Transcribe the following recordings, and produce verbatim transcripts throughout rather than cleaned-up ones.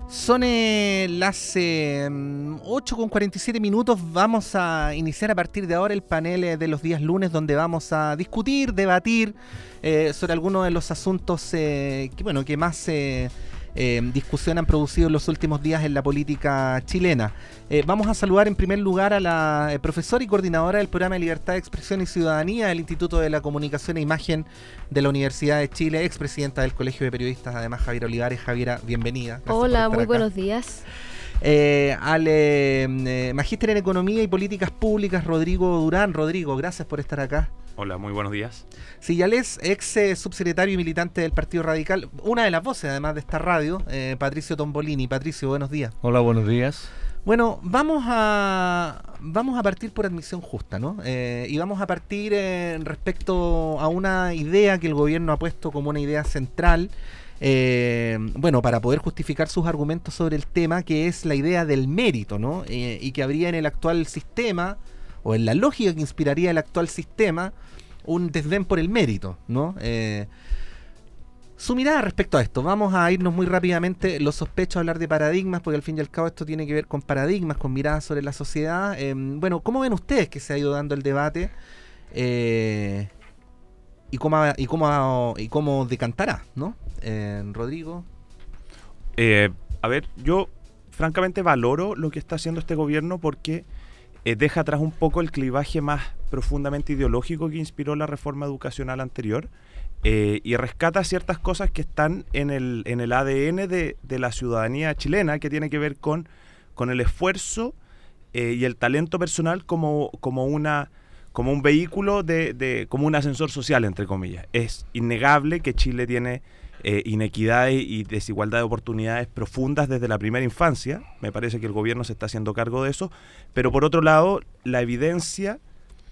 Son eh, las eh, ocho con cuarenta y siete minutos. Vamos a iniciar a partir de ahora el panel eh, de los días lunes, donde vamos a discutir, debatir eh, sobre algunos de los asuntos eh, que, bueno, que más eh, eh, discusión han producido en los últimos días en la política chilena. Eh, vamos a saludar en primer lugar a la eh, profesora y coordinadora del programa de Libertad de Expresión y Ciudadanía del Instituto de la Comunicación e Imagen de la Universidad de Chile, expresidenta del Colegio de Periodistas, además Javiera Olivares. Javiera, bienvenida. Gracias. Hola, muy acá. buenos días. Eh, al eh, eh, magíster en Economía y Políticas Públicas, Rodrigo Durán. Rodrigo, gracias por estar acá. Hola, muy buenos días. Sillales, ex eh, subsecretario y militante del Partido Radical, una de las voces además de esta radio, eh, Patricio Tombolini. Patricio, buenos días. Hola, buenos días. Bueno, vamos a vamos a partir por admisión justa, ¿no? Eh, y vamos a partir eh, respecto a una idea que el gobierno ha puesto como una idea central, eh, bueno, para poder justificar sus argumentos sobre el tema, que es la idea del mérito, ¿no? Eh, y que habría en el actual sistema, o en la lógica que inspiraría el actual sistema, un desdén por el mérito, ¿no? Eh, Su mirada respecto a esto. Vamos a irnos muy rápidamente, los sospecho a hablar de paradigmas, porque al fin y al cabo esto tiene que ver con paradigmas, con miradas sobre la sociedad. Eh, bueno, ¿cómo ven ustedes que se ha ido dando el debate? Eh, y, cómo, y, cómo, y cómo decantará, ¿no? Eh, Rodrigo. Eh, a ver, yo francamente valoro lo que está haciendo este gobierno porque eh, deja atrás un poco el clivaje más profundamente ideológico que inspiró la reforma educacional anterior. Eh, y rescata ciertas cosas que están en el, en el A D N de, de la ciudadanía chilena, que tiene que ver con, con el esfuerzo eh, y el talento personal como, como, una, como un vehículo, de, de, como un ascensor social, entre comillas. Es innegable que Chile tiene eh, inequidades y desigualdad de oportunidades profundas desde la primera infancia. Me parece que el gobierno se está haciendo cargo de eso. Pero por otro lado, la evidencia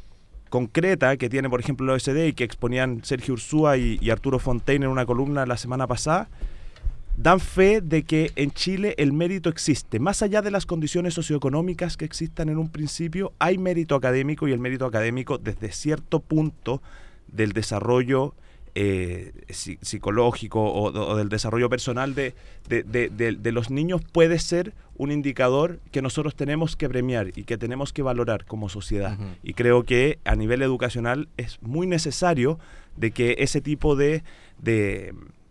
concreta que tiene, por ejemplo, la O E C D y que exponían Sergio Ursúa y, y Arturo Fontaine en una columna la semana pasada, dan fe de que en Chile el mérito existe. Más allá de las condiciones socioeconómicas que existan en un principio, hay mérito académico, y el mérito académico desde cierto punto del desarrollo eh, psicológico o, o del desarrollo personal de, de, de, de, de los niños puede ser un indicador que nosotros tenemos que premiar y que tenemos que valorar como sociedad. Uh-huh. Y creo que a nivel educacional es muy necesario de que ese tipo de, de,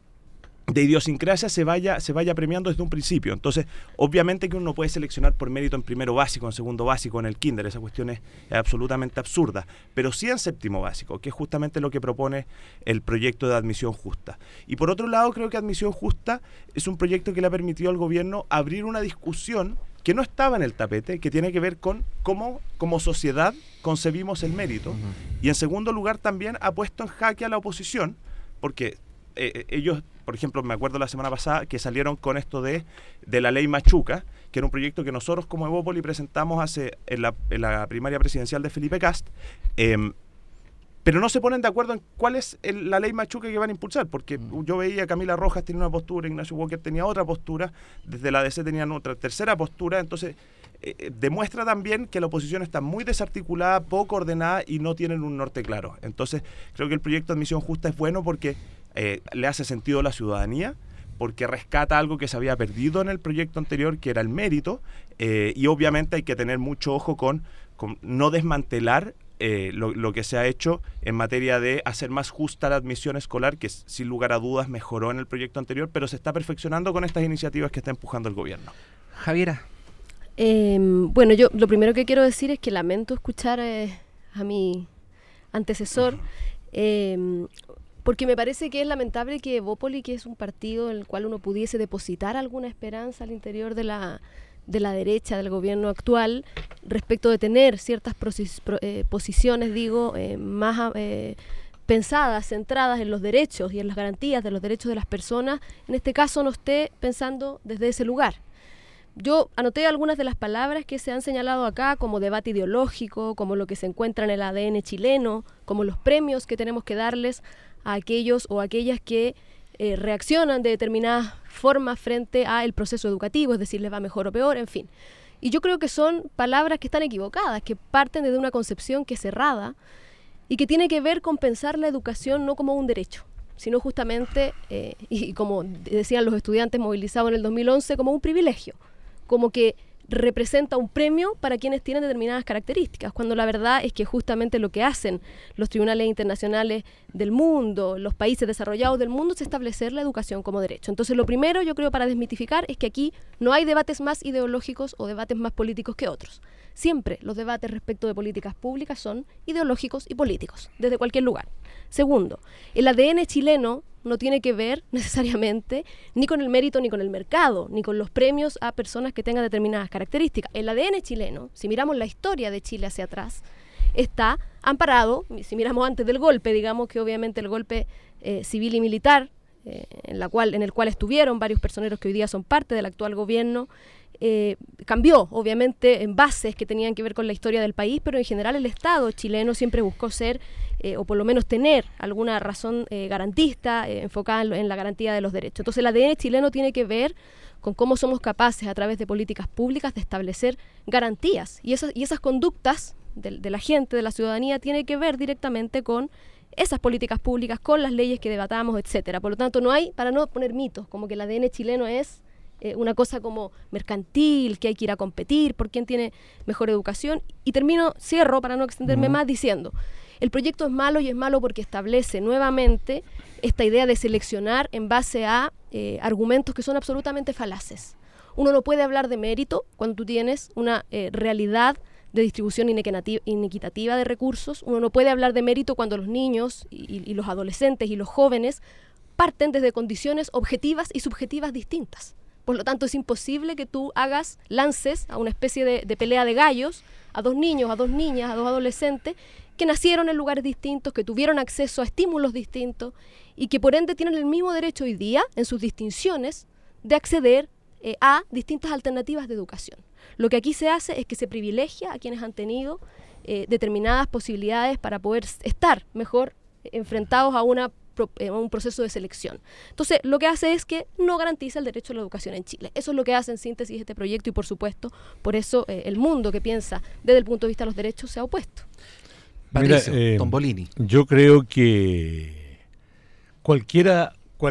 de idiosincrasia se vaya, se vaya premiando desde un principio. Entonces, obviamente que uno no puede seleccionar por mérito en primero básico, en segundo básico, en el kinder. Esa cuestión es, es absolutamente absurda. Pero sí en séptimo básico, que es justamente lo que propone el proyecto de admisión justa. Y por otro lado, creo que admisión justa es un proyecto que le ha permitido al gobierno abrir una discusión que no estaba en el tapete, que tiene que ver con cómo como sociedad concebimos el mérito. Uh-huh. Y en segundo lugar también ha puesto en jaque a la oposición, porque eh, ellos, por ejemplo, me acuerdo la semana pasada que salieron con esto de, de la ley Machuca, que era un proyecto que nosotros como Evópoli presentamos hace en la, en la primaria presidencial de Felipe Kast, eh, pero no se ponen de acuerdo en cuál es el, la ley Machuca que van a impulsar, porque mm. yo veía a Camila Rojas tenía una postura, Ignacio Walker tenía otra postura, desde la A D C tenían otra tercera postura. Entonces eh, demuestra también que la oposición está muy desarticulada, poco ordenada y no tienen un norte claro. Entonces creo que el proyecto de admisión justa es bueno porque eh, le hace sentido a la ciudadanía, porque rescata algo que se había perdido en el proyecto anterior, que era el mérito, eh, y obviamente hay que tener mucho ojo con, con no desmantelar Eh, lo, lo que se ha hecho en materia de hacer más justa la admisión escolar, que sin lugar a dudas mejoró en el proyecto anterior, pero se está perfeccionando con estas iniciativas que está empujando el gobierno. Javiera. Eh, bueno, yo lo primero que quiero decir es que lamento escuchar eh, a mi antecesor, uh-huh. eh, porque me parece que es lamentable que Evópoli, que es un partido en el cual uno pudiese depositar alguna esperanza al interior de la de la derecha del gobierno actual respecto de tener ciertas prosis, pro, eh, posiciones, digo, eh, más eh, pensadas, centradas en los derechos y en las garantías de los derechos de las personas, en este caso no esté pensando desde ese lugar. Yo anoté algunas de las palabras que se han señalado acá como debate ideológico, como lo que se encuentra en el A D N chileno, como los premios que tenemos que darles a aquellos o aquellas que Eh, reaccionan de determinadas formas frente al proceso educativo, es decir, les va mejor o peor, en fin. Y yo creo que son palabras que están equivocadas, que parten desde una concepción que es cerrada y que tiene que ver con pensar la educación no como un derecho, sino justamente, eh, y, y como decían los estudiantes movilizados en el dos mil once, como un privilegio, como que representa un premio para quienes tienen determinadas características, cuando la verdad es que justamente lo que hacen los tribunales internacionales del mundo, los países desarrollados del mundo, es establecer la educación como derecho. Entonces, lo primero, yo creo, para desmitificar, es que aquí no hay debates más ideológicos o debates más políticos que otros. Siempre los debates respecto de políticas públicas son ideológicos y políticos, desde cualquier lugar. Segundo, el A D N chileno no tiene que ver necesariamente ni con el mérito ni con el mercado, ni con los premios a personas que tengan determinadas características. El A D N chileno, si miramos la historia de Chile hacia atrás, está amparado, si miramos antes del golpe, digamos que obviamente el golpe eh, civil y militar, eh, en, la cual, en el cual estuvieron varios personeros que hoy día son parte del actual gobierno, Eh, cambió obviamente en bases que tenían que ver con la historia del país, pero en general el Estado chileno siempre buscó ser, eh, o por lo menos tener alguna razón eh, garantista, eh, enfocada en, en la garantía de los derechos. Entonces el A D N chileno tiene que ver con cómo somos capaces a través de políticas públicas de establecer garantías, y esas, y esas conductas de, de la gente, de la ciudadanía, tiene que ver directamente con esas políticas públicas, con las leyes que debatamos, etcétera. Por lo tanto, no hay, para no poner mitos, como que el A D N chileno es Eh, una cosa como mercantil, que hay que ir a competir por quién tiene mejor educación. Y termino, cierro para no extenderme uh-huh. más, diciendo, el proyecto es malo, y es malo porque establece nuevamente esta idea de seleccionar en base a eh, argumentos que son absolutamente falaces. Uno no puede hablar de mérito cuando tú tienes una eh, realidad de distribución inequitativa de recursos. Uno no puede hablar de mérito cuando los niños y, y los adolescentes y los jóvenes parten desde condiciones objetivas y subjetivas distintas. Por lo tanto, es imposible que tú hagas, lances a una especie de, de pelea de gallos a dos niños, a dos niñas, a dos adolescentes que nacieron en lugares distintos, que tuvieron acceso a estímulos distintos y que por ende tienen el mismo derecho hoy día, en sus distinciones, de acceder eh, a distintas alternativas de educación. Lo que aquí se hace es que se privilegia a quienes han tenido eh, determinadas posibilidades para poder estar mejor eh, enfrentados a una un proceso de selección. Entonces, lo que hace es que no garantiza el derecho a la educación en Chile. Eso es lo que hace en síntesis este proyecto, y por supuesto, por eso eh, el mundo que piensa desde el punto de vista de los derechos se ha opuesto. Patricio, Mira, eh, Tombolini. Yo creo que cualquiera,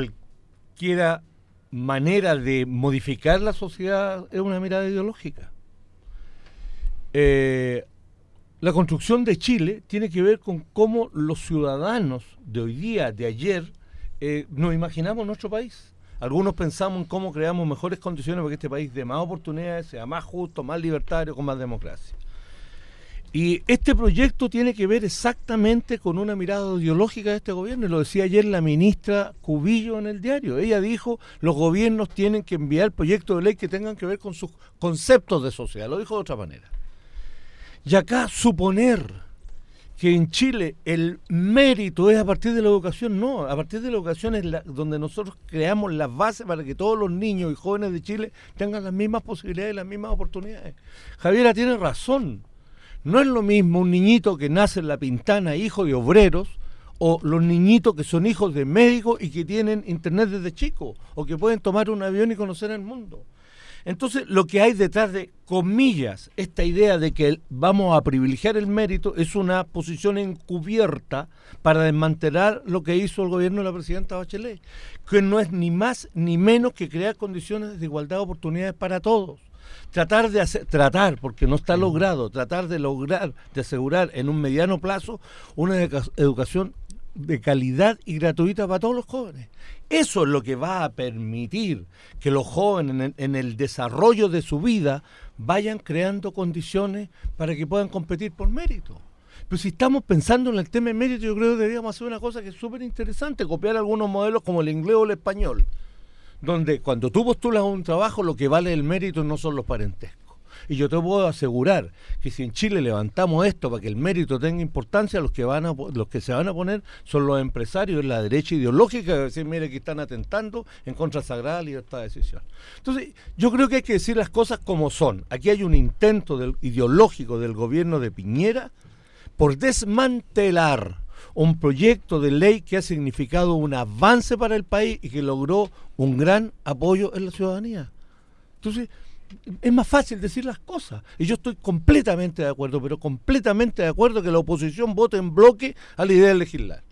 cualquiera manera de modificar la sociedad es una mirada ideológica. Eh, La construcción de Chile tiene que ver con cómo los ciudadanos de hoy día, de ayer, eh, nos imaginamos nuestro país. Algunos pensamos en cómo creamos mejores condiciones para que este país dé más oportunidades, sea más justo, más libertario, con más democracia. Y este proyecto tiene que ver exactamente con una mirada ideológica de este gobierno, y lo decía ayer la ministra Cubillo en el diario. Ella dijo, los gobiernos tienen que enviar proyectos de ley que tengan que ver con sus conceptos de sociedad. Lo dijo de otra manera. Y acá suponer que en Chile el mérito es a partir de la educación, no, a partir de la educación es la, donde nosotros creamos las bases para que todos los niños y jóvenes de Chile tengan las mismas posibilidades y las mismas oportunidades. Javiera tiene razón, no es lo mismo un niñito que nace en La Pintana, hijo de obreros, o los niñitos que son hijos de médicos y que tienen internet desde chicos, o que pueden tomar un avión y conocer el mundo. Entonces, lo que hay detrás de, comillas, esta idea de que vamos a privilegiar el mérito es una posición encubierta para desmantelar lo que hizo el gobierno de la presidenta Bachelet, que no es ni más ni menos que crear condiciones de igualdad de oportunidades para todos. Tratar de hacer, tratar, porque no está logrado, tratar de lograr, de asegurar en un mediano plazo una educación de calidad y gratuita para todos los jóvenes. Eso es lo que va a permitir que los jóvenes en el, en el desarrollo de su vida vayan creando condiciones para que puedan competir por mérito. Pero si estamos pensando en el tema de mérito, yo creo que deberíamos hacer una cosa que es súper interesante, copiar algunos modelos como el inglés o el español, donde cuando tú postulas un trabajo, lo que vale el mérito no son los parentescos. Y yo te puedo asegurar que si en Chile levantamos esto para que el mérito tenga importancia, los que van a, los que se van a poner son los empresarios, la derecha ideológica, que decir, mire, que están atentando en contra de la sagrada libertad de decisión. Entonces, yo creo que hay que decir las cosas como son. Aquí hay un intento del, ideológico del gobierno de Piñera por desmantelar un proyecto de ley que ha significado un avance para el país y que logró un gran apoyo en la ciudadanía. Entonces, es más fácil decir las cosas. Y yo estoy completamente de acuerdo, pero completamente de acuerdo que la oposición vote en bloque a la idea de legislar.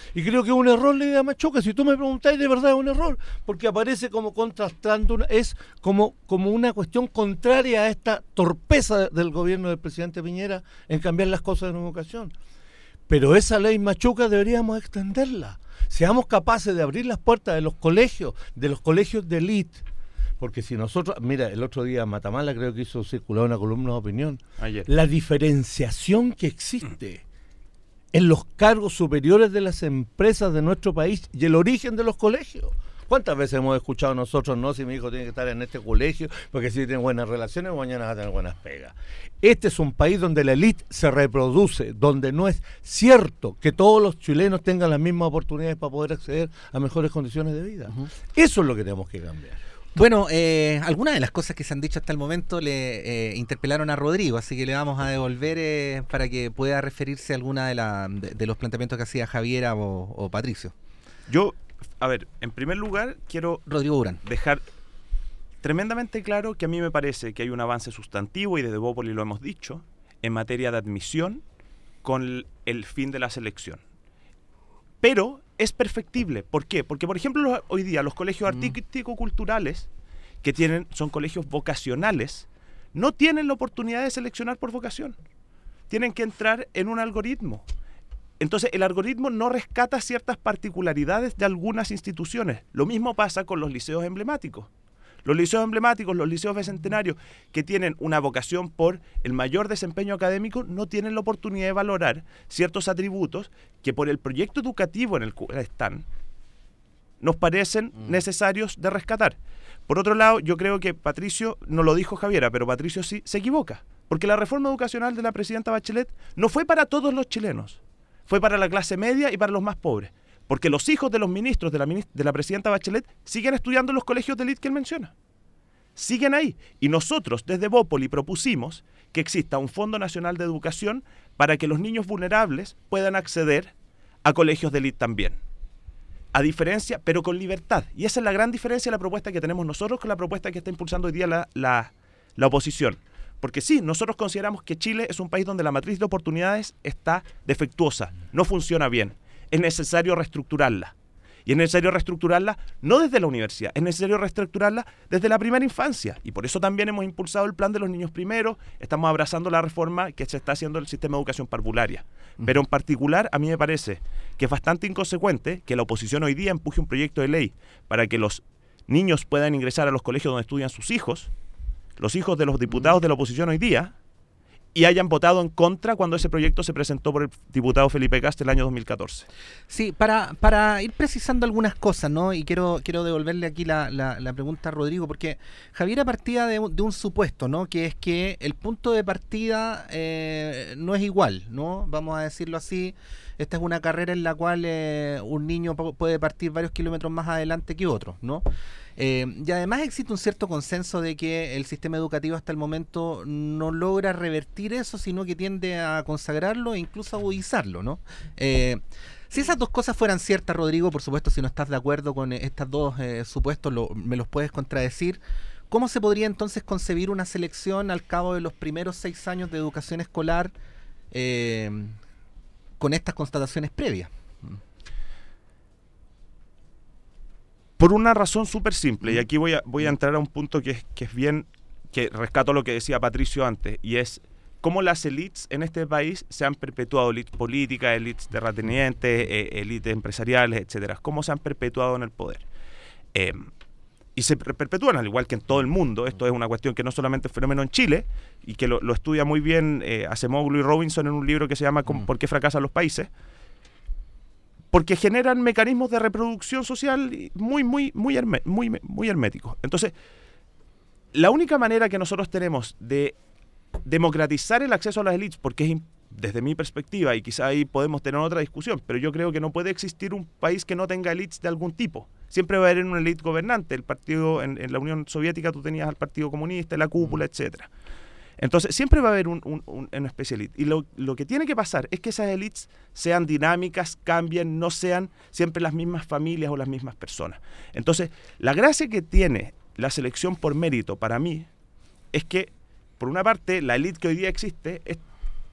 Y creo que es un error la idea Machuca. Si tú me preguntáis, de verdad es un error, porque aparece como contrastando, una, es como, como una cuestión contraria a esta torpeza del gobierno del presidente Piñera en cambiar las cosas en educación. Pero esa ley Machuca deberíamos extenderla. Seamos capaces de abrir las puertas de los colegios, de los colegios de élite. Porque si nosotros, mira, el otro día Matamala creo que hizo circular una columna de opinión, Ayer. La diferenciación que existe en los cargos superiores de las empresas de nuestro país y el origen de los colegios. ¿Cuántas veces hemos escuchado nosotros, no, si mi hijo tiene que estar en este colegio, porque si tiene buenas relaciones, mañana va a tener buenas pegas? Este es un país donde la élite se reproduce, donde no es cierto que todos los chilenos tengan las mismas oportunidades para poder acceder a mejores condiciones de vida. Uh-huh. Eso es lo que tenemos que cambiar. Bueno, eh, algunas de las cosas que se han dicho hasta el momento le eh, interpelaron a Rodrigo, así que le vamos a devolver eh, para que pueda referirse a alguna de, la, de, de los planteamientos que hacía Javiera o, o Patricio. Yo, a ver, en primer lugar quiero Rodrigo Durán. dejar tremendamente claro que a mí me parece que hay un avance sustantivo, y desde Bópoli lo hemos dicho, en materia de admisión con el, el fin de la selección. Pero es perfectible. ¿Por qué? Porque, por ejemplo, los, hoy día los colegios mm. artístico-culturales, que tienen, son colegios vocacionales, no tienen la oportunidad de seleccionar por vocación. Tienen que entrar en un algoritmo. Entonces, el algoritmo no rescata ciertas particularidades de algunas instituciones. Lo mismo pasa con los liceos emblemáticos. Los liceos emblemáticos, los liceos bicentenarios, que tienen una vocación por el mayor desempeño académico, no tienen la oportunidad de valorar ciertos atributos que por el proyecto educativo en el cual están, nos parecen mm. necesarios de rescatar. Por otro lado, yo creo que Patricio, no lo dijo Javiera, pero Patricio sí se equivoca, porque la reforma educacional de la presidenta Bachelet no fue para todos los chilenos, fue para la clase media y para los más pobres. Porque los hijos de los ministros de la, minist- de la presidenta Bachelet siguen estudiando en los colegios de élite que él menciona. Siguen ahí. Y nosotros desde Bópoli propusimos que exista un Fondo Nacional de Educación para que los niños vulnerables puedan acceder a colegios de élite también. A diferencia, pero con libertad. Y esa es la gran diferencia de la propuesta que tenemos nosotros con la propuesta que está impulsando hoy día la, la, la oposición. Porque sí, nosotros consideramos que Chile es un país donde la matriz de oportunidades está defectuosa, no funciona bien. Es necesario reestructurarla. Y es necesario reestructurarla no desde la universidad, es necesario reestructurarla desde la primera infancia. Y por eso también hemos impulsado el plan de los niños primeros, estamos abrazando la reforma que se está haciendo del sistema de educación parvularia. Pero en particular, a mí me parece que es bastante inconsecuente que la oposición hoy día empuje un proyecto de ley para que los niños puedan ingresar a los colegios donde estudian sus hijos, los hijos de los diputados de la oposición hoy día, y hayan votado en contra cuando ese proyecto se presentó por el diputado Felipe Cast el año dos mil catorce. Sí, para, para ir precisando algunas cosas, ¿no? Y quiero, quiero devolverle aquí la, la, la pregunta a Rodrigo, porque Javiera partía de, de un supuesto, ¿no? Que es que el punto de partida eh, no es igual, ¿no? Vamos a decirlo así. Esta es una carrera en la cual eh, un niño puede partir varios kilómetros más adelante que otro, ¿no? Eh, y además existe un cierto consenso de que el sistema educativo hasta el momento no logra revertir eso, sino que tiende a consagrarlo e incluso a agudizarlo, ¿no? Eh, si esas dos cosas fueran ciertas, Rodrigo, por supuesto, si no estás de acuerdo con estos dos eh, supuestos, lo, me los puedes contradecir. ¿Cómo se podría entonces concebir una selección al cabo de los primeros seis años de educación escolar eh, con estas constataciones previas? Por una razón súper simple, y aquí voy a, voy a entrar a un punto que es, que es bien, que rescato lo que decía Patricio antes, y es cómo las élites en este país se han perpetuado, élites políticas, élites terratenientes, eh, élites empresariales, etcétera, cómo se han perpetuado en el poder. Eh, y se perpetúan al igual que en todo el mundo. Esto es una cuestión que no solamente es fenómeno en Chile, y que lo, lo estudia muy bien eh, Acemoglu y Robinson en un libro que se llama ¿Por qué fracasan los países? Porque generan mecanismos de reproducción social muy, muy, muy, herme, muy, muy herméticos. Entonces, la única manera que nosotros tenemos de democratizar el acceso a las élites, porque es, desde mi perspectiva, y quizá ahí podemos tener otra discusión, pero yo creo que no puede existir un país que no tenga élites de algún tipo. Siempre va a haber una élite gobernante. El partido en, en la Unión Soviética tú tenías al Partido Comunista, la cúpula, etcétera. Entonces, siempre va a haber un, un, un, una especie de élite. Y lo, lo que tiene que pasar es que esas élites sean dinámicas, cambien, no sean siempre las mismas familias o las mismas personas. Entonces, la gracia que tiene la selección por mérito para mí es que, por una parte, la élite que hoy día existe es,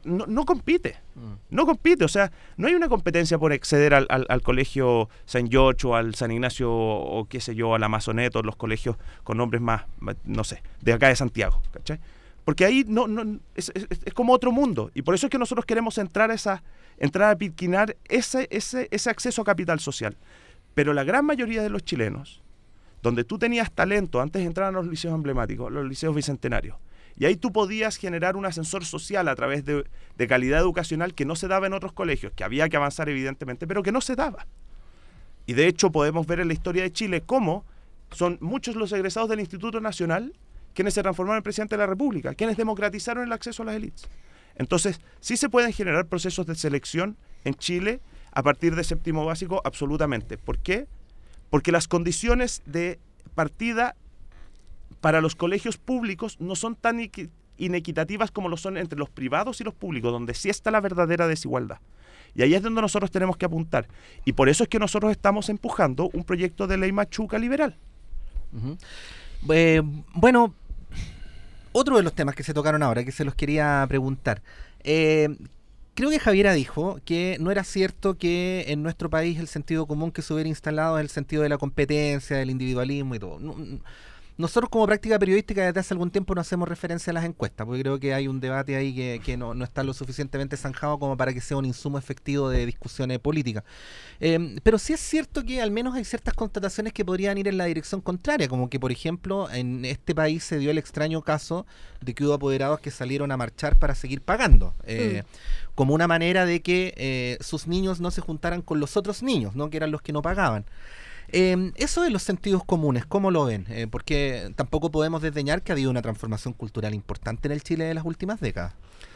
no, no compite. No compite, o sea, no hay una competencia por acceder al, al, al colegio San George o al San Ignacio o qué sé yo, a la Masonet o los colegios con nombres más, no sé, de acá de Santiago, ¿cachai? Porque ahí no, no es, es, es como otro mundo, y por eso es que nosotros queremos entrar a esa, entrar a pitquinar ese, ese, ese acceso a capital social. Pero la gran mayoría de los chilenos, donde tú tenías talento antes de entrar a los liceos emblemáticos, los liceos bicentenarios, y ahí tú podías generar un ascensor social a través de, de calidad educacional que no se daba en otros colegios, que había que avanzar evidentemente, pero que no se daba. Y de hecho podemos ver en la historia de Chile cómo son muchos los egresados del Instituto Nacional quienes se transformaron en presidente de la República, quienes democratizaron el acceso a las élites. Entonces, sí se pueden generar procesos de selección en Chile a partir de séptimo básico, absolutamente. ¿Por qué? Porque las condiciones de partida para los colegios públicos no son tan inequitativas como lo son entre los privados y los públicos, donde sí está la verdadera desigualdad. Y ahí es donde nosotros tenemos que apuntar. Y por eso es que nosotros estamos empujando un proyecto de ley machuca liberal. Uh-huh. Eh, bueno, otro de los temas que se tocaron ahora, que se los quería preguntar. Eh, creo que Javiera dijo que no era cierto que en nuestro país el sentido común que se hubiera instalado es el sentido de la competencia, del individualismo y todo. No, Nosotros como práctica periodística desde hace algún tiempo no hacemos referencia a las encuestas, porque creo que hay un debate ahí que, que no, no está lo suficientemente zanjado como para que sea un insumo efectivo de discusiones políticas. Eh, pero sí es cierto que al menos hay ciertas constataciones que podrían ir en la dirección contraria, como que por ejemplo en este país se dio el extraño caso de que hubo apoderados que salieron a marchar para seguir pagando, eh, mm. como una manera de que eh, sus niños no se juntaran con los otros niños, ¿no? Que eran los que no pagaban. Eh, eso de los sentidos comunes, ¿cómo lo ven? Eh, porque tampoco podemos desdeñar que ha habido una transformación cultural importante en el Chile de las últimas décadas.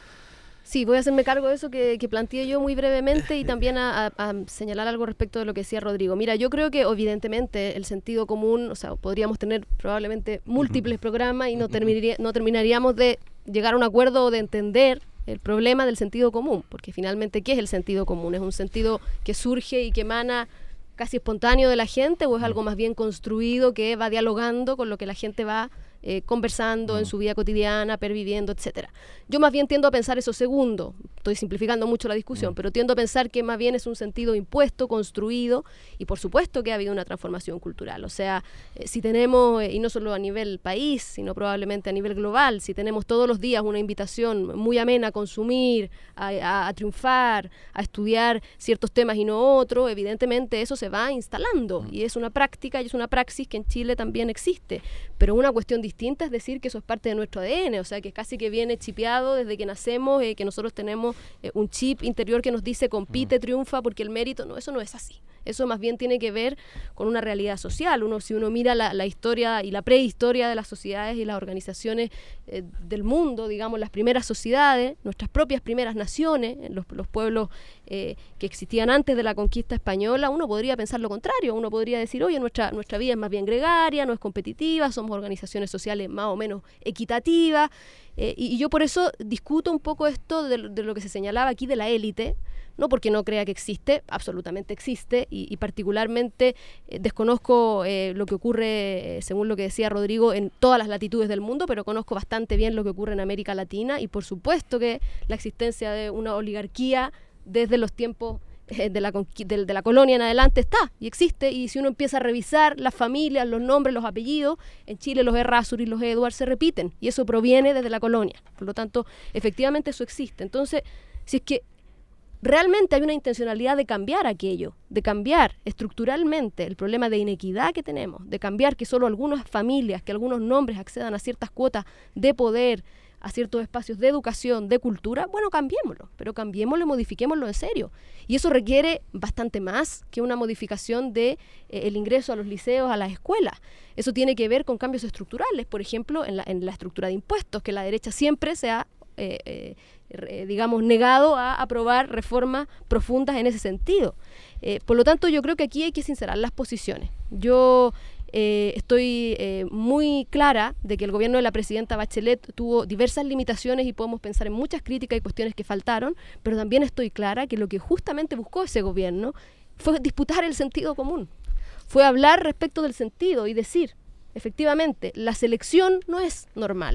Sí, voy a hacerme cargo de eso que, que planteé yo muy brevemente y también a, a, a señalar algo respecto de lo que decía Rodrigo. Mira, yo creo que evidentemente el sentido común, o sea, podríamos tener probablemente múltiples programas y no, terminaría, no terminaríamos de llegar a un acuerdo o de entender el problema del sentido común, porque finalmente, ¿qué es el sentido común? ¿Es un sentido que surge y que emana casi espontáneo de la gente o es algo más bien construido que va dialogando con lo que la gente va eh, conversando en su vida cotidiana, perviviendo, etcétera? Yo más bien tiendo a pensar eso segundo, estoy simplificando mucho la discusión, pero tiendo a pensar que más bien es un sentido impuesto, construido, y por supuesto que ha habido una transformación cultural. O sea, eh, si tenemos, eh, y no solo a nivel país, sino probablemente a nivel global, si tenemos todos los días una invitación muy amena a consumir, a, a, a triunfar, a estudiar ciertos temas y no otros, evidentemente eso se va instalando, y es una práctica y es una praxis que en Chile también existe. Pero una cuestión distinta es decir que eso es parte de nuestro A D N, o sea, que casi que viene chipeado desde que nacemos, eh, que nosotros tenemos eh, un chip interior que nos dice compite, triunfa, porque el mérito, no, eso no es así. Eso más bien tiene que ver con una realidad social. Uno, si uno mira la, la historia y la prehistoria de las sociedades y las organizaciones eh, del mundo, digamos, las primeras sociedades, nuestras propias primeras naciones, los, los pueblos eh, que existían antes de la conquista española, uno podría pensar lo contrario. Uno podría decir, oye, nuestra, nuestra vida es más bien gregaria, no es competitiva, somos organizaciones sociales más o menos equitativas. Eh, y, y yo por eso discuto un poco esto de, de lo que se señalaba aquí de la élite, no porque no crea que existe, absolutamente existe, y, y particularmente eh, desconozco eh, lo que ocurre, eh, según lo que decía Rodrigo, en todas las latitudes del mundo, pero conozco bastante bien lo que ocurre en América Latina, y por supuesto que la existencia de una oligarquía desde los tiempos eh, de, la de, de la colonia en adelante está, y existe, y si uno empieza a revisar las familias, los nombres, los apellidos, en Chile los Errázuriz y los Edwards se repiten, y eso proviene desde la colonia, por lo tanto, efectivamente eso existe. Entonces, si es que realmente hay una intencionalidad de cambiar aquello, de cambiar estructuralmente el problema de inequidad que tenemos, de cambiar que solo algunas familias, que algunos nombres accedan a ciertas cuotas de poder, a ciertos espacios de educación, de cultura, bueno, cambiémoslo, pero cambiémoslo y modifiquémoslo en serio. Y eso requiere bastante más que una modificación de eh, el ingreso a los liceos, a las escuelas. Eso tiene que ver con cambios estructurales, por ejemplo, en la, en la estructura de impuestos, que la derecha siempre se ha eh, eh, digamos, negado a aprobar reformas profundas en ese sentido. Eh, por lo tanto, yo creo que aquí hay que sincerar las posiciones. Yo eh, estoy eh, muy clara de que el gobierno de la presidenta Bachelet tuvo diversas limitaciones y podemos pensar en muchas críticas y cuestiones que faltaron, pero también estoy clara que lo que justamente buscó ese gobierno fue disputar el sentido común. Fue hablar respecto del sentido y decir, efectivamente, la selección no es normal.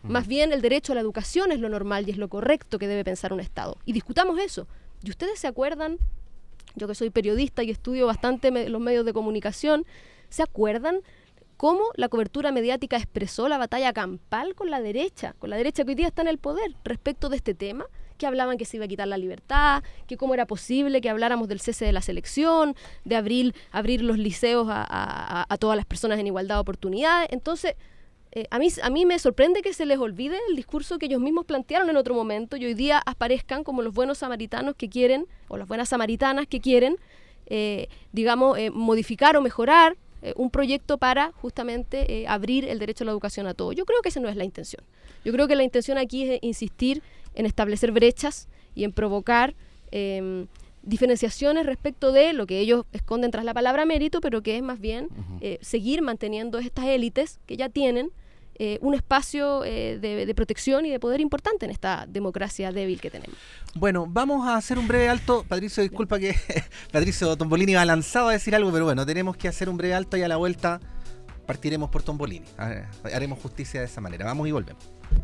Uh-huh. Más bien el derecho a la educación es lo normal y es lo correcto que debe pensar un Estado. Y discutamos eso. ¿Y ustedes se acuerdan? Yo que soy periodista y estudio bastante me- los medios de comunicación, ¿se acuerdan cómo la cobertura mediática expresó la batalla campal con la derecha, con la derecha que hoy día está en el poder respecto de este tema? Que hablaban que se iba a quitar la libertad, que cómo era posible que habláramos del cese de la selección, de abrir, abrir los liceos a, a, a todas las personas en igualdad de oportunidades. Entonces, eh, a, mí, a mí me sorprende que se les olvide el discurso que ellos mismos plantearon en otro momento y hoy día aparezcan como los buenos samaritanos que quieren, o las buenas samaritanas que quieren, eh, digamos, eh, modificar o mejorar eh, un proyecto para justamente eh, abrir el derecho a la educación a todos. Yo creo que esa no es la intención. Yo creo que la intención aquí es insistir en establecer brechas y en provocar eh, diferenciaciones respecto de lo que ellos esconden tras la palabra mérito, pero que es más bien uh-huh. eh, seguir manteniendo estas élites que ya tienen eh, un espacio eh, de, de protección y de poder importante en esta democracia débil que tenemos. Bueno, vamos a hacer un breve alto. Patricio, disculpa que Patricio Tombolini va lanzado a decir algo, pero bueno, tenemos que hacer un breve alto y a la vuelta partiremos por Tombolini. Haremos justicia de esa manera. Vamos y volvemos.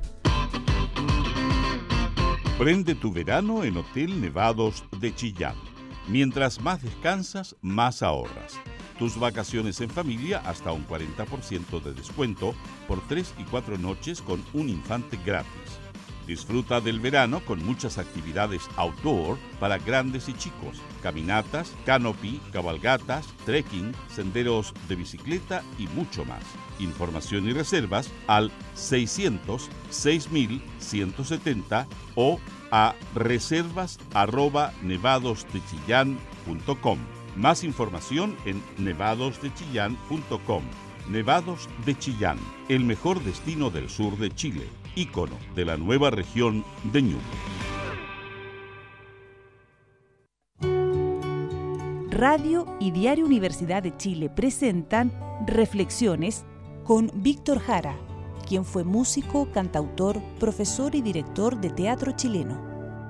Prende tu verano en Hotel Nevados de Chillán. Mientras más descansas, más ahorras. Tus vacaciones en familia hasta un cuarenta por ciento de descuento por tres y cuatro noches con un infante gratis. Disfruta del verano con muchas actividades outdoor para grandes y chicos. Caminatas, canopy, cabalgatas, trekking, senderos de bicicleta y mucho más. Información y reservas al seiscientos seis mil ciento setenta o a reservas arroba nevadosdechillán punto com. Más información en nevadosdechillán punto com. Nevados de Chillán, el mejor destino del sur de Chile, ícono de la nueva región de Ñuble. Radio y Diario Universidad de Chile presentan Reflexiones con Víctor Jara, quien fue músico, cantautor, profesor y director de teatro chileno.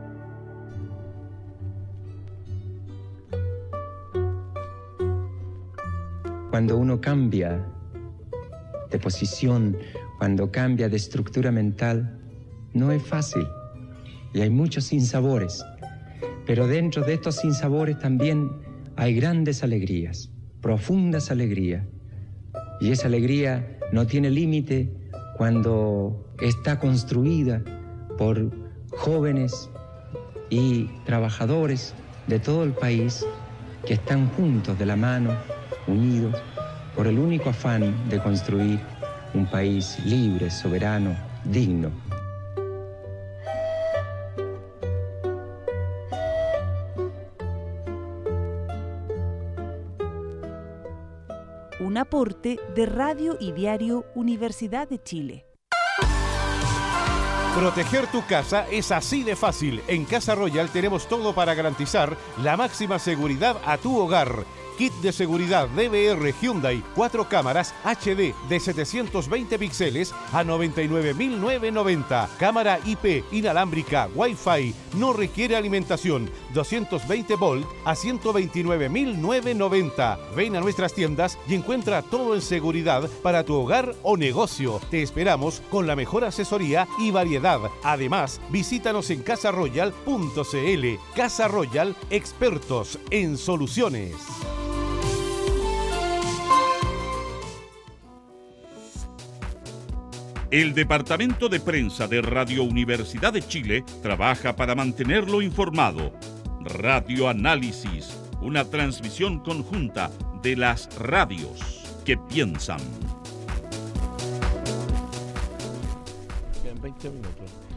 Cuando uno cambia de posición, cuando cambia de estructura mental, no es fácil y hay muchos sinsabores. Pero dentro de estos sinsabores también hay grandes alegrías, profundas alegrías. Y esa alegría no tiene límite cuando está construida por jóvenes y trabajadores de todo el país que están juntos de la mano, unidos, por el único afán de construir un país libre, soberano, digno. Un aporte de Radio y Diario Universidad de Chile. Proteger tu casa es así de fácil. En Casa Royal tenemos todo para garantizar la máxima seguridad a tu hogar. Kit de seguridad D V R Hyundai, cuatro cámaras H D de setecientos veinte píxeles a noventa y nueve mil novecientos noventa. Cámara I P inalámbrica Wi-Fi, no requiere alimentación, doscientos veinte volt a ciento veintinueve mil novecientos noventa. Ven a nuestras tiendas y encuentra todo en seguridad para tu hogar o negocio. Te esperamos con la mejor asesoría y variedad. Además, visítanos en casa royal punto c l. Casa Royal, expertos en soluciones. El Departamento de Prensa de Radio Universidad de Chile trabaja para mantenerlo informado. Radio Análisis, una transmisión conjunta de las radios que piensan. Quedan veinte minutos.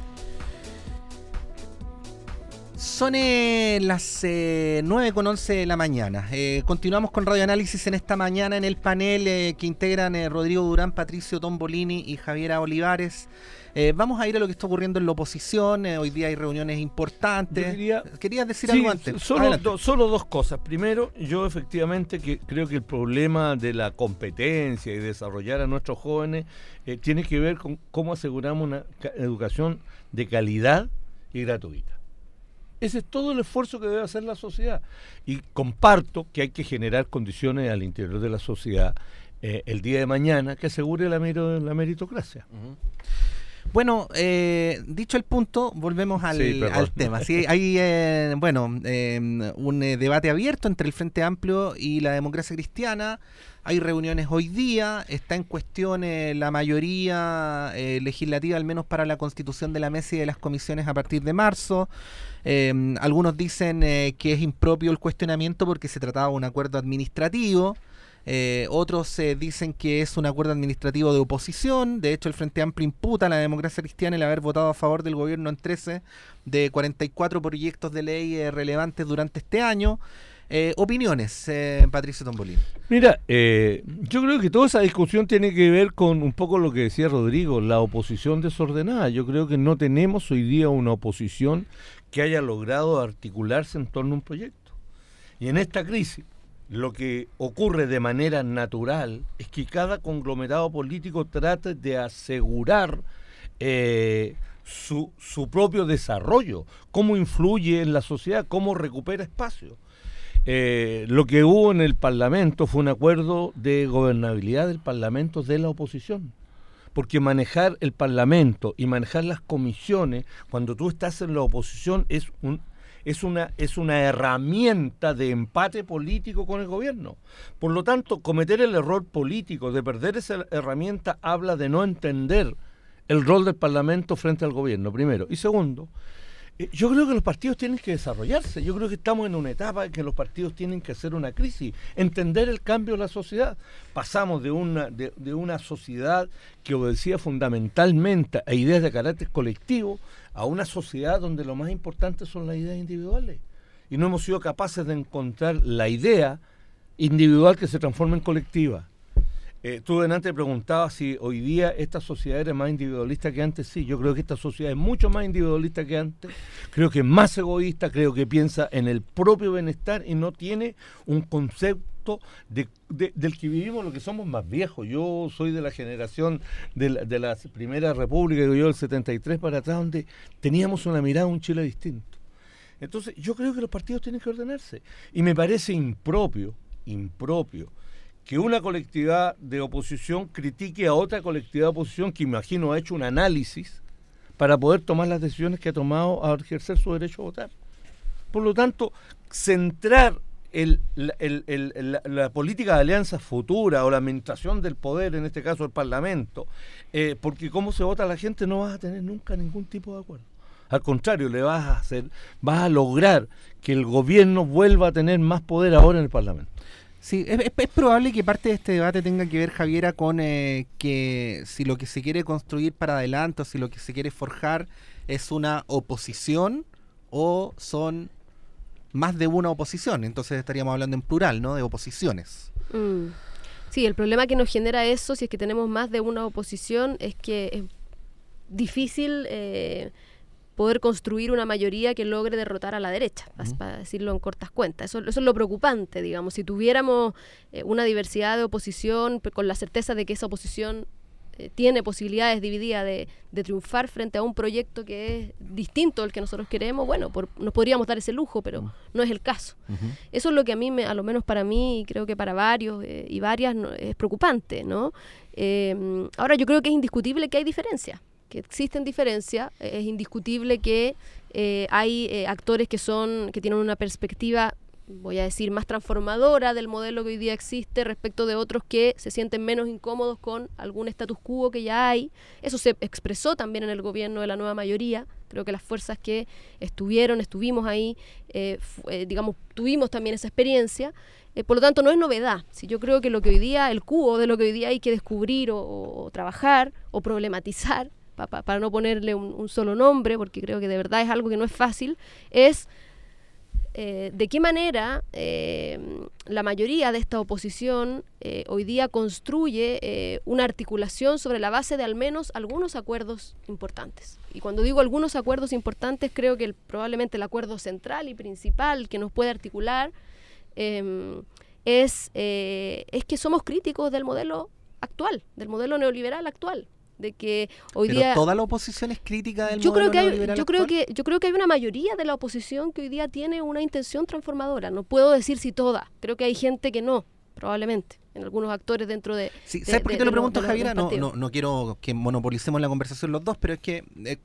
Son eh, las eh, nueve con once de la mañana. Eh, continuamos con Radio Análisis en esta mañana en el panel eh, que integran eh, Rodrigo Durán, Patricio Tombolini y Javiera Olivares. Eh, vamos a ir a lo que está ocurriendo en la oposición. Eh, hoy día hay reuniones importantes. Quería, ¿Querías decir sí, algo antes? Solo, do, solo dos cosas. Primero, yo efectivamente que creo que el problema de la competencia y desarrollar a nuestros jóvenes eh, tiene que ver con cómo aseguramos una educación de calidad y gratuita. Ese es todo el esfuerzo que debe hacer la sociedad. Y comparto que hay que generar condiciones al interior de la sociedad eh, el día de mañana que asegure la, mero, la meritocracia. Uh-huh. Bueno, eh, dicho el punto, volvemos al, Sí, perdón. al tema. Sí, hay, eh, bueno, eh, un eh, debate abierto entre el Frente Amplio y la Democracia Cristiana. Hay reuniones hoy día. Está en cuestión eh, la mayoría eh, legislativa, al menos para la constitución de la mesa y de las comisiones a partir de marzo. Eh, algunos dicen eh, que es impropio el cuestionamiento porque se trataba de un acuerdo administrativo. Eh, otros eh, dicen que es un acuerdo administrativo de oposición. De hecho, el Frente Amplio imputa a la Democracia Cristiana el haber votado a favor del gobierno en trece de cuarenta y cuatro proyectos de ley eh, relevantes durante este año. Eh, opiniones, eh, Patricio Tombolín. Mira, eh, yo creo que toda esa discusión tiene que ver con un poco lo que decía Rodrigo, la oposición desordenada. Yo creo que no tenemos hoy día una oposición que haya logrado articularse en torno a un proyecto. Y en esta crisis, lo que ocurre de manera natural es que cada conglomerado político trate de asegurar eh, su, su propio desarrollo, cómo influye en la sociedad, cómo recupera espacio. Eh, lo que hubo en el Parlamento fue un acuerdo de gobernabilidad del Parlamento de la oposición. Porque manejar el Parlamento y manejar las comisiones cuando tú estás en la oposición es un Es una, es una herramienta de empate político con el gobierno. Por lo tanto, cometer el error político de perder esa herramienta habla de no entender el rol del Parlamento frente al gobierno, primero. Y segundo, eh, yo creo que los partidos tienen que desarrollarse. Yo creo que estamos en una etapa en que los partidos tienen que hacer una crisis, entender el cambio de la sociedad. Pasamos de una, de, de una sociedad que obedecía fundamentalmente a ideas de carácter colectivo a una sociedad donde lo más importante son las ideas individuales. Y no hemos sido capaces de encontrar la idea individual que se transforma en colectiva. Eh, tú delante preguntabas si hoy día esta sociedad era más individualista que antes. Sí, yo creo que esta sociedad es mucho más individualista que antes. Creo que es más egoísta, creo que piensa en el propio bienestar y no tiene un concepto De, de, del que vivimos lo que somos más viejos. Yo soy de la generación de la, de la primera república, yo del setenta y tres para atrás, donde teníamos una mirada a un Chile distinto. Entonces yo creo que los partidos tienen que ordenarse y me parece impropio impropio que una colectividad de oposición critique a otra colectividad de oposición que imagino ha hecho un análisis para poder tomar las decisiones que ha tomado a ejercer su derecho a votar. Por lo tanto, centrar El, el, el, el, la, la política de alianza futura o la administración del poder, en este caso el Parlamento, eh, porque cómo se vota la gente no vas a tener nunca ningún tipo de acuerdo. Al contrario, le vas a hacer, vas a lograr que el gobierno vuelva a tener más poder ahora en el Parlamento. Sí, es, es, es probable que parte de este debate tenga que ver, Javiera, con eh, que si lo que se quiere construir para adelante o si lo que se quiere forjar es una oposición o son más de una oposición, entonces estaríamos hablando en plural, ¿no? De oposiciones. Mm. Sí, el problema que nos genera eso, si es que tenemos más de una oposición, es que es difícil eh, poder construir una mayoría que logre derrotar a la derecha, uh-huh. para decirlo en cortas cuentas. Eso, eso es lo preocupante, digamos. Si tuviéramos eh, una diversidad de oposición, con la certeza de que esa oposición eh, tiene posibilidades divididas de, de triunfar frente a un proyecto que es distinto al que nosotros queremos, bueno, por, nos podríamos dar ese lujo, pero uh-huh. no es el caso. Uh-huh. Eso es lo que a mí, me, a lo menos para mí, y creo que para varios eh, y varias, no, es preocupante, ¿no? Eh, ahora, yo creo que es indiscutible que hay diferencias, que existen diferencias, eh, es indiscutible que eh, hay eh, actores que son, que tienen una perspectiva, voy a decir, más transformadora del modelo que hoy día existe respecto de otros que se sienten menos incómodos con algún status quo que ya hay. Eso se expresó también en el gobierno de la nueva mayoría. Creo que las fuerzas que estuvieron, estuvimos ahí, eh, fu- eh, digamos, tuvimos también esa experiencia. Eh, por lo tanto, no es novedad. Si yo creo que lo que hoy día, el cubo de lo que hoy día hay que descubrir o, o trabajar o problematizar, pa, pa, para no ponerle un, un solo nombre, porque creo que de verdad es algo que no es fácil, es Eh, de qué manera eh, la mayoría de esta oposición eh, hoy día construye eh, una articulación sobre la base de al menos algunos acuerdos importantes. Y cuando digo algunos acuerdos importantes, creo que el, probablemente el acuerdo central y principal que nos puede articular eh, es, eh, es que somos críticos del modelo actual, del modelo neoliberal actual. De que hoy Pero día toda la oposición es crítica del yo modelo creo que hay, neoliberal yo creo actual. que yo creo que hay una mayoría de la oposición que hoy día tiene una intención transformadora. No puedo decir si toda, creo que hay gente que no, probablemente, en algunos actores dentro de... Sí, de- ¿sabes por qué de- te lo de pregunto, de Javiera? de los No, partidos. no, no quiero que monopolicemos la conversación los dos, pero es que eh,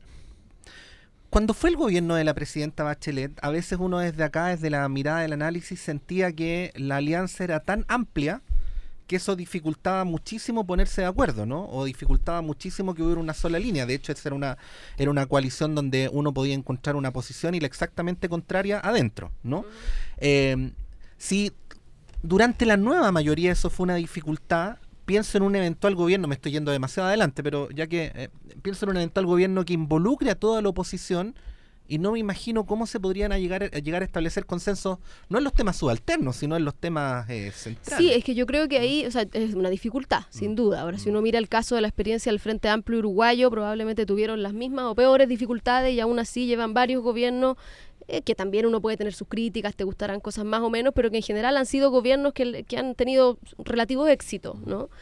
cuando fue el gobierno de la presidenta Bachelet, a veces uno desde acá, desde la mirada del análisis, sentía que la alianza era tan amplia que eso dificultaba muchísimo ponerse de acuerdo, ¿no? O dificultaba muchísimo que hubiera una sola línea. De hecho, esa era una, era una coalición donde uno podía encontrar una posición y la exactamente contraria adentro, ¿no? Eh, si durante la nueva mayoría eso fue una dificultad, pienso en un eventual gobierno, me estoy yendo demasiado adelante, pero ya que eh, pienso en un eventual gobierno que involucre a toda la oposición y no me imagino cómo se podrían a llegar, a llegar a establecer consensos, no en los temas subalternos, sino en los temas eh, centrales. Sí, es que yo creo que ahí, o sea, es una dificultad, sin duda. Ahora, si uno mira el caso de la experiencia del Frente Amplio Uruguayo, probablemente tuvieron las mismas o peores dificultades y aún así llevan varios gobiernos eh, que también uno puede tener sus críticas, te gustarán cosas más o menos, pero que en general han sido gobiernos que, que han tenido relativo éxito, ¿no?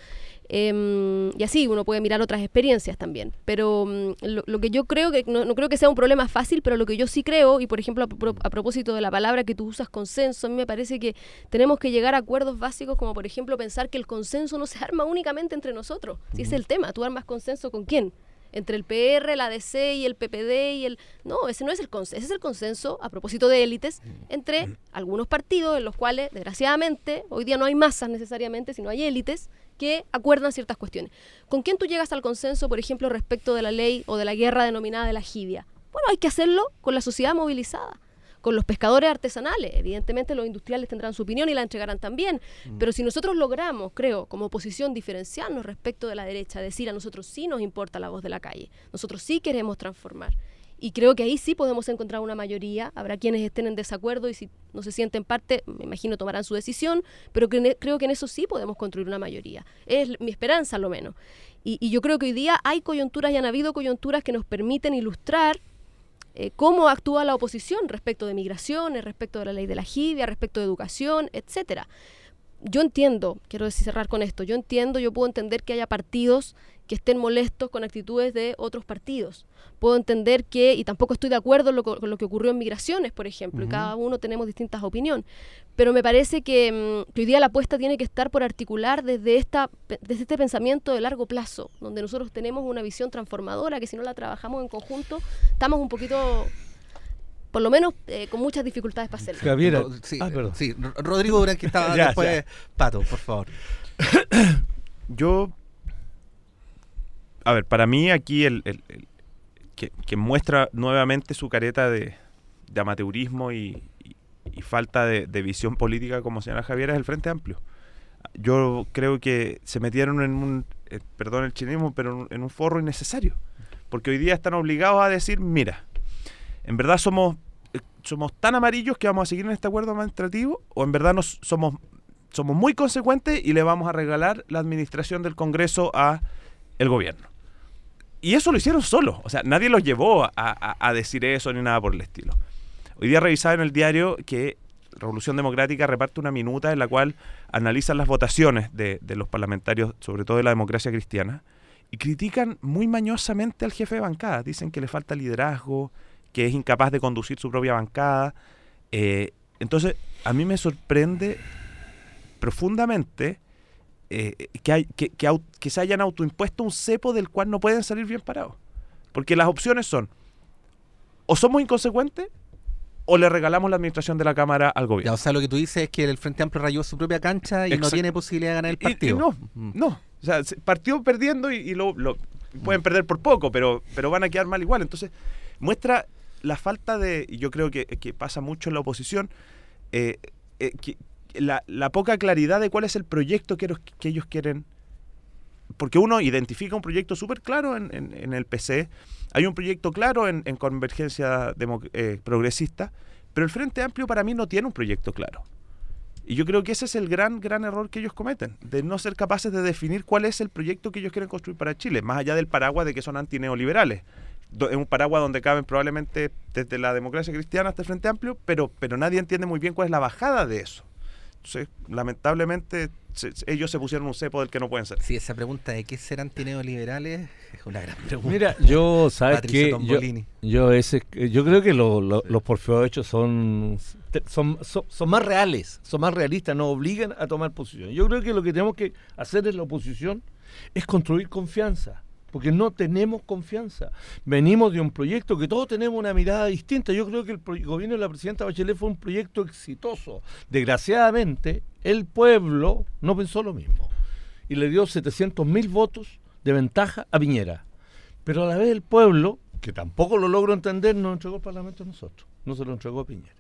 Eh, y así uno puede mirar otras experiencias también, pero um, lo, lo que yo creo que no, no creo que sea un problema fácil, pero lo que yo sí creo, y por ejemplo a, pro, a propósito de la palabra que tú usas, consenso, a mí me parece que tenemos que llegar a acuerdos básicos, como por ejemplo pensar que el consenso no se arma únicamente entre nosotros. Si ese es el tema, ¿tú armas consenso con quién? Entre el P R, la D C y el P P D y el... No, ese no es el consenso, ese es el consenso, a propósito de élites, entre algunos partidos en los cuales, desgraciadamente, hoy día no hay masas necesariamente, sino hay élites que acuerdan ciertas cuestiones. ¿Con quién tú llegas al consenso, por ejemplo, respecto de la ley o de la guerra denominada de la jibia? Bueno, hay que hacerlo con la sociedad movilizada, con los pescadores artesanales. Evidentemente los industriales tendrán su opinión y la entregarán también, mm. pero si nosotros logramos, creo, como oposición diferenciarnos respecto de la derecha, decir a nosotros sí nos importa la voz de la calle, nosotros sí queremos transformar, y creo que ahí sí podemos encontrar una mayoría. Habrá quienes estén en desacuerdo y si no se sienten parte, me imagino tomarán su decisión, pero que, creo que en eso sí podemos construir una mayoría. Es mi esperanza, a lo menos. Y, y yo creo que hoy día hay coyunturas y han habido coyunturas que nos permiten ilustrar eh, cómo actúa la oposición respecto de migraciones, respecto de la ley de la jibia, respecto de educación, etcétera. Yo entiendo, quiero decir, cerrar con esto, yo entiendo, yo puedo entender que haya partidos que estén molestos con actitudes de otros partidos. Puedo entender que, y tampoco estoy de acuerdo lo, con lo que ocurrió en migraciones, por ejemplo, uh-huh. y cada uno tenemos distintas opiniones, pero me parece que, que hoy día la apuesta tiene que estar por articular desde, esta, desde este pensamiento de largo plazo, donde nosotros tenemos una visión transformadora que si no la trabajamos en conjunto, estamos un poquito... por lo menos eh, con muchas dificultades para hacerlo. Javiera, no, sí, ah, perdón. sí, Rodrigo Durán, que estaba ya, después. ya. Pato, por favor. Yo, a ver, para mí aquí el, el, el que, que muestra nuevamente su careta de, de amateurismo y, y, y falta de, de visión política, como señala Javier, es el Frente Amplio. Yo creo que se metieron en un, eh, perdón el chinismo, pero en un forro innecesario, porque hoy día están obligados a decir, mira, en verdad somos eh, somos tan amarillos que vamos a seguir en este acuerdo administrativo, o en verdad nos somos somos muy consecuentes y le vamos a regalar la administración del Congreso a el gobierno. Y eso lo hicieron solos, o sea, nadie los llevó a, a, a decir eso ni nada por el estilo. Hoy día revisaba en el diario que Revolución Democrática reparte una minuta en la cual analizan las votaciones de, de los parlamentarios, sobre todo de la democracia cristiana, y critican muy mañosamente al jefe de bancada. Dicen que le falta liderazgo, que es incapaz de conducir su propia bancada. Eh, entonces, a mí me sorprende profundamente eh, que, hay, que, que, au, que se hayan autoimpuesto un cepo del cual no pueden salir bien parados. Porque las opciones son, o somos inconsecuentes, o le regalamos la administración de la Cámara al gobierno. Ya, o sea, lo que tú dices es que el Frente Amplio rayó su propia cancha y Exacto. no tiene posibilidad de ganar el partido. Y, y no, mm. no. O sea, partió perdiendo y, y lo, lo pueden perder por poco, pero, pero van a quedar mal igual. Entonces, muestra la falta de, y yo creo que, que pasa mucho en la oposición, eh, eh, que, la, la poca claridad de cuál es el proyecto que, que ellos quieren. Porque uno identifica un proyecto súper claro en, en, en el P C, hay un proyecto claro en, en Convergencia Demo- eh, Progresista, pero el Frente Amplio para mí no tiene un proyecto claro. Y yo creo que ese es el gran, gran error que ellos cometen, de no ser capaces de definir cuál es el proyecto que ellos quieren construir para Chile, más allá del paraguas de que son antineoliberales. Es un paraguas donde caben probablemente desde la democracia cristiana hasta el Frente Amplio, pero, pero nadie entiende muy bien cuál es la bajada de eso. se, lamentablemente se, ellos se pusieron un cepo del que no pueden ser. Sí, esa pregunta de qué ser antineoliberales es una gran pregunta. Mira, yo, ¿sabes qué? Yo, yo, ese, yo creo que lo, lo, sí. los porfiados hechos son, son, son, son más reales, son más realistas, nos obligan a tomar posición. Yo creo que lo que tenemos que hacer en la oposición es construir confianza. Porque no tenemos confianza. Venimos de un proyecto que todos tenemos una mirada distinta. Yo creo que el pro- gobierno de la presidenta Bachelet fue un proyecto exitoso. Desgraciadamente, el pueblo no pensó lo mismo. Y le dio setecientos mil votos de ventaja a Piñera. Pero a la vez el pueblo, que tampoco lo logro entender, nos entregó el Parlamento a nosotros. No se lo entregó a Piñera.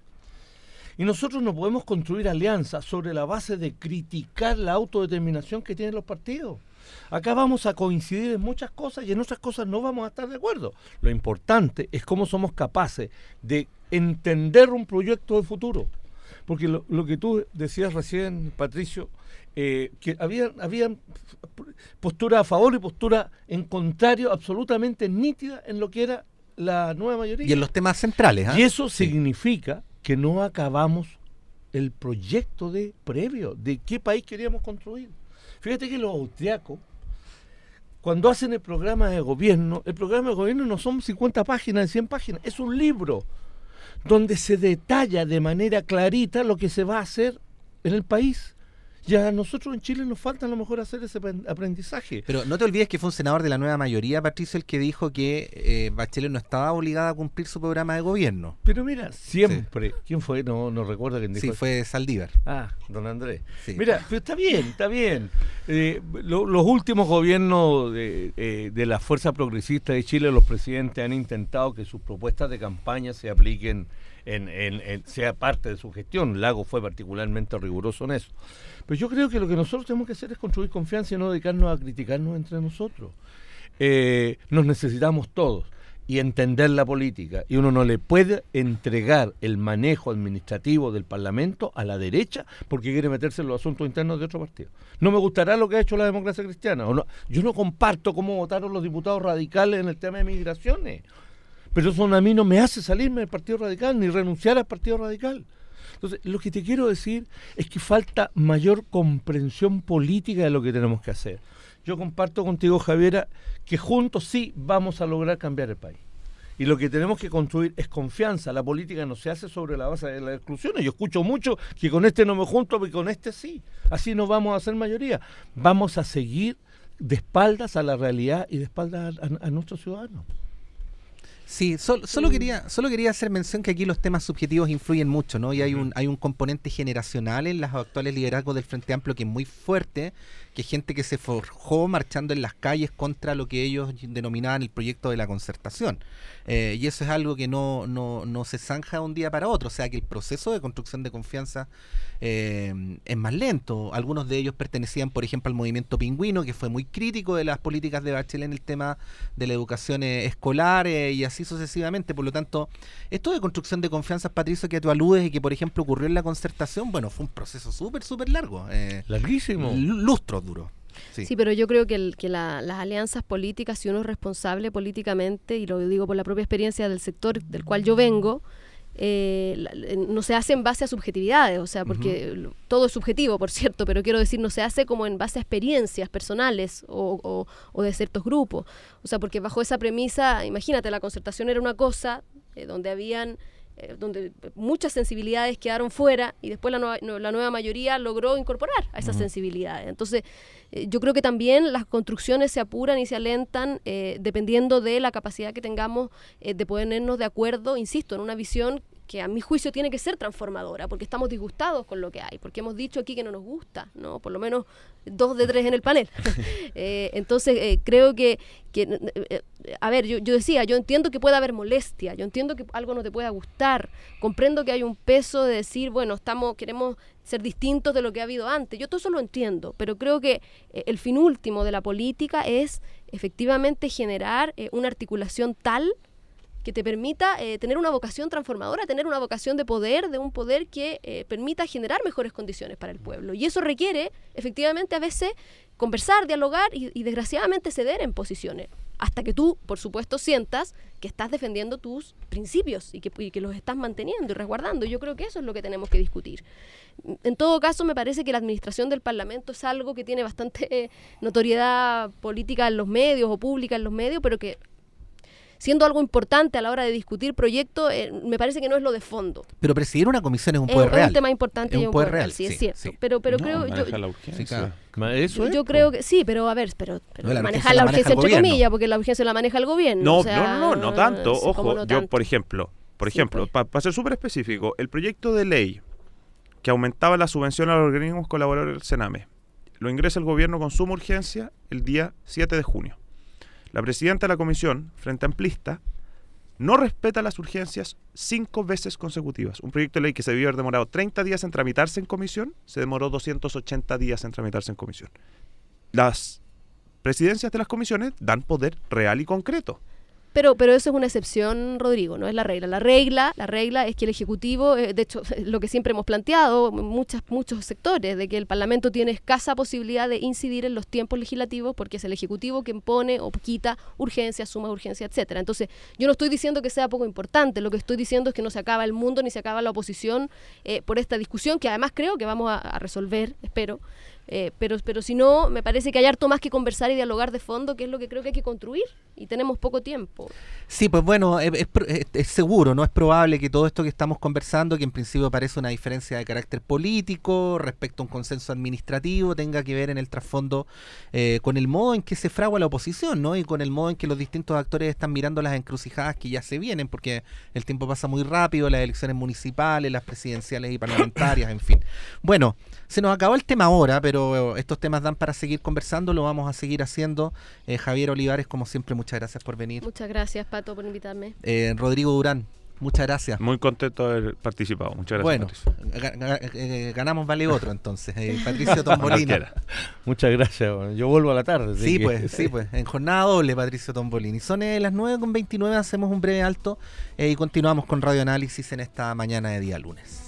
Y nosotros no podemos construir alianzas sobre la base de criticar la autodeterminación que tienen los partidos. Acá vamos a coincidir en muchas cosas y en otras cosas no vamos a estar de acuerdo. Lo importante es cómo somos capaces de entender un proyecto de futuro. Porque lo, lo que tú decías recién, Patricio, eh, que había, había postura a favor y postura en contrario absolutamente nítida en lo que era la nueva mayoría. Y en los temas centrales. ¿eh? Y eso sí. significa que no acabamos el proyecto de previo, de qué país queríamos construir. Fíjate que los austriacos, cuando hacen el programa de gobierno, el programa de gobierno no son cincuenta páginas, cien páginas, es un libro donde se detalla de manera clarita lo que se va a hacer en el país. Ya a nosotros en Chile nos falta a lo mejor hacer ese aprendizaje. Pero no te olvides que fue un senador de la nueva mayoría, Patricio, el que dijo que eh, Bachelet no estaba obligada a cumplir su programa de gobierno. Pero mira, siempre. Sí. ¿Quién fue? No, no recuerdo quién dijo. Sí, fue Saldívar. Ah, don Andrés. Sí. Mira, pero está bien, está bien. Eh, lo, los últimos gobiernos de, eh, de la Fuerza Progresista de Chile, los presidentes han intentado que sus propuestas de campaña se apliquen, en, en, en sea parte de su gestión. Lago fue particularmente riguroso en eso. Pero yo creo que lo que nosotros tenemos que hacer es construir confianza y no dedicarnos a criticarnos entre nosotros. Eh, nos necesitamos todos y entender la política. Y uno no le puede entregar el manejo administrativo del Parlamento a la derecha porque quiere meterse en los asuntos internos de otro partido. No me gustará lo que ha hecho la democracia cristiana. O no, yo no comparto cómo votaron los diputados radicales en el tema de migraciones. Pero eso a mí no me hace salirme del Partido Radical ni renunciar al Partido Radical. Entonces, lo que te quiero decir es que falta mayor comprensión política de lo que tenemos que hacer. Yo comparto contigo, Javiera, que juntos sí vamos a lograr cambiar el país. Y lo que tenemos que construir es confianza. La política no se hace sobre la base de las exclusiones. Yo escucho mucho que con este no me junto, pero con este sí. Así no vamos a hacer mayoría. Vamos a seguir de espaldas a la realidad y de espaldas a, a, a nuestros ciudadanos. Sí, solo, solo quería solo quería hacer mención que aquí los temas subjetivos influyen mucho, ¿no? Y hay un hay un componente generacional en los actuales liderazgos del Frente Amplio que es muy fuerte, que es gente que se forjó marchando en las calles contra lo que ellos denominaban el proyecto de la concertación. Eh, y eso es algo que no, no, no se zanja de un día para otro, o sea que el proceso de construcción de confianza eh, es más lento. Algunos de ellos pertenecían, por ejemplo, al movimiento Pingüino, que fue muy crítico de las políticas de Bachelet en el tema de la educación eh, escolar eh, y así sucesivamente. Por lo tanto, esto de construcción de confianza, Patricio, que tú aludes y que, por ejemplo, ocurrió en la concertación, bueno, fue un proceso súper, súper largo. Eh, Larguísimo. Lustros duró. Sí. sí, pero yo creo que, el, que la, las alianzas políticas, si uno es responsable políticamente, y lo digo por la propia experiencia del sector del cual yo vengo, eh, la, no se hace en base a subjetividades, o sea, porque uh-huh. todo es subjetivo, por cierto, pero quiero decir, no se hace como en base a experiencias personales o, o, o de ciertos grupos. O sea, porque bajo esa premisa, imagínate, la concertación era una cosa eh, donde habían... donde muchas sensibilidades quedaron fuera y después la nueva, la nueva mayoría logró incorporar a esas uh-huh. sensibilidades. Entonces, eh, yo creo que también las construcciones se apuran y se alentan eh, dependiendo de la capacidad que tengamos eh, de ponernos de acuerdo, insisto, en una visión que a mi juicio tiene que ser transformadora, porque estamos disgustados con lo que hay, porque hemos dicho aquí que no nos gusta, ¿no? Por lo menos dos de tres en el panel. eh, entonces, eh, creo que, que eh, a ver, yo, yo decía, yo entiendo que puede haber molestia, yo entiendo que algo no te pueda gustar, comprendo que hay un peso de decir, bueno, estamos queremos ser distintos de lo que ha habido antes, yo todo eso lo entiendo, pero creo que eh, el fin último de la política es efectivamente generar eh, una articulación tal que te permita eh, tener una vocación transformadora, tener una vocación de poder, de un poder que eh, permita generar mejores condiciones para el pueblo. Y eso requiere, efectivamente, a veces conversar, dialogar y, y desgraciadamente ceder en posiciones. hasta que tú, por supuesto, sientas que estás defendiendo tus principios y que, y que los estás manteniendo y resguardando. Yo creo que eso es lo que tenemos que discutir. En todo caso, me parece que la administración del Parlamento es algo que tiene bastante eh, notoriedad política en los medios o pública en los medios, pero que siendo algo importante a la hora de discutir proyectos, eh, me parece que no es lo de fondo. Pero presidir una comisión es un Es, poder es real. un tema importante Es y un poder real, sí, es sí, cierto. sí. Pero, pero No, creo yo, maneja la urgencia. Sí, claro. Eso yo, es, yo po. creo que sí, pero a ver, pero, pero No, la manejar urgencia la la maneja urgencia el entre gobierno. comillas, porque la urgencia la maneja el gobierno. No, o sea, no, no, no tanto. sí, como Ojo, no yo, tanto. por ejemplo, por Sí, ejemplo, pues. para ser súper específico, el proyecto de ley que aumentaba la subvención a los organismos colaboradores del Sename, lo ingresa el gobierno con suma urgencia el día siete de junio. La presidenta de la comisión, Frente Amplista, no respeta las urgencias cinco veces consecutivas. Un proyecto de ley que se debió haber demorado treinta días en tramitarse en comisión, se demoró doscientos ochenta días en tramitarse en comisión. Las presidencias de las comisiones dan poder real y concreto. Pero, pero eso es una excepción, Rodrigo, no es la regla. La regla, la regla es que el Ejecutivo, eh, de hecho, lo que siempre hemos planteado, muchas, muchos sectores, de que el Parlamento tiene escasa posibilidad de incidir en los tiempos legislativos porque es el Ejecutivo quien pone o quita urgencias, suma urgencia, etcétera. Entonces, yo no estoy diciendo que sea poco importante, lo que estoy diciendo es que no se acaba el mundo ni se acaba la oposición eh, por esta discusión, que además creo que vamos a, a resolver, espero. Eh, pero, pero si no, me parece que hay harto más que conversar y dialogar de fondo, que es lo que creo que hay que construir, y tenemos poco tiempo. Sí, pues bueno, es, es, es seguro, no es probable que todo esto que estamos conversando, que en principio parece una diferencia de carácter político respecto a un consenso administrativo, tenga que ver en el trasfondo eh, con el modo en que se fragua la oposición, ¿no? Y con el modo en que los distintos actores están mirando las encrucijadas que ya se vienen, porque el tiempo pasa muy rápido, las elecciones municipales, las presidenciales y parlamentarias, en fin. Bueno, se nos acabó el tema ahora, pero estos temas dan para seguir conversando, lo vamos a seguir haciendo. Eh, Javier Olivares, como siempre, muchas gracias por venir. Muchas gracias, Pato, por invitarme. Eh, Rodrigo Durán, muchas gracias. Muy contento de haber participado. Muchas gracias, Bueno, Patricio. ga- ga- eh, ganamos vale otro entonces. Eh, Patricio Tombolini. Cualquiera. Muchas gracias. Bueno, yo vuelvo a la tarde. así Sí, que- pues, sí, pues. En jornada doble, Patricio Tombolini. Son eh, las nueve con veintinueve, hacemos un breve alto eh, y continuamos con Radio Análisis en esta mañana de día lunes.